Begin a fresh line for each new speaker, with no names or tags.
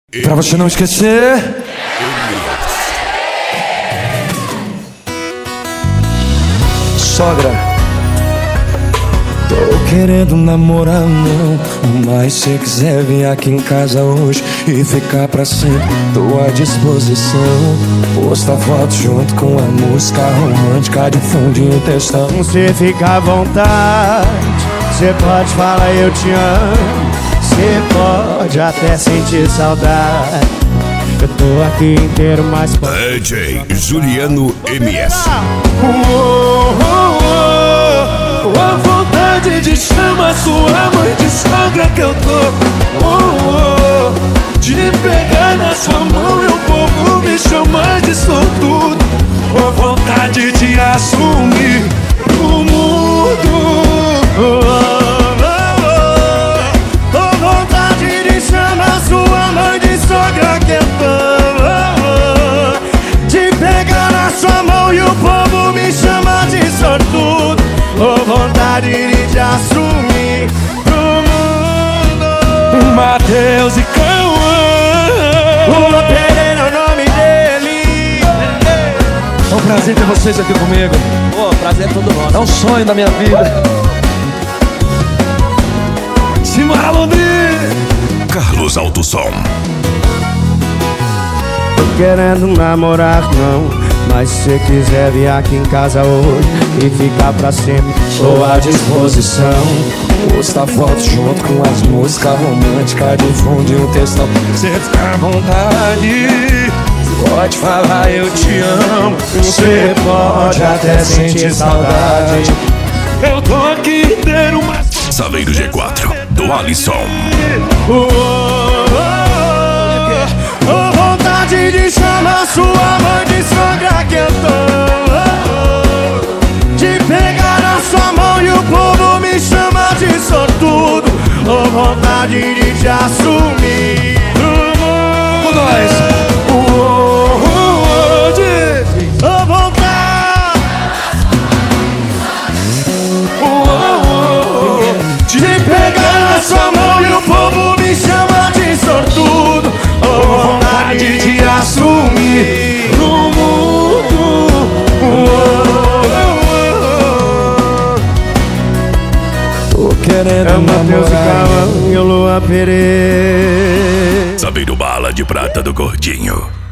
Pra você não esquecer. Sogra, tô querendo namorar não, mas se quiser vir aqui em casa hoje e ficar pra sempre, tô à disposição. Posta foto junto com a música romântica de fundinho textão.
Cê fica à vontade, cê pode falar eu te amo, cê pode até sentir saudade. Eu tô aqui inteiro, mas
DJ Juliano MS.
A vontade de chamar sua mãe de sogra que eu tô. De pegar na sua mão e o povo me chamar de sortudo. A vontade de assumir o mundo.
tô vontade de chamar sua mãe de sogra que eu tô. De pegar na sua mão e o povo me chamar de sortudo. Tô vontade de te assumir pro mundo.
Matheus e Cauã.
Lula Pereira é o nome dele.
É um prazer ter vocês aqui comigo.
Pô, prazer é todo nosso.
É um sonho da minha vida. Simbora, Londrina.
Carlos Alto Som.
Tô querendo namorar não, mas se você quiser vir aqui em casa hoje e ficar pra sempre,
Tô à disposição. Posta foto junto com as músicas românticas de fundo e um textão. Cê fica à vontade, pode falar eu te amo, cê pode até sentir saudade. Eu tô aqui inteiro, mas
Saveiro G4 do Alisson.
Tô vontade de chamar sua mãe de sogra que eu tô. De pegar na sua mão e o povo me chama de sortudo. Tô vontade de te assumir pro mundo.
nós.
Tô vontade de pegar na sua mão e o povo me chama de sortudo. Tô vontade de assumir no mundo.
Tô querendo
É o Matheus e
namorar.
Cauã e o Lula Pereira.
Saveiro Bala de Prata do Gordinho.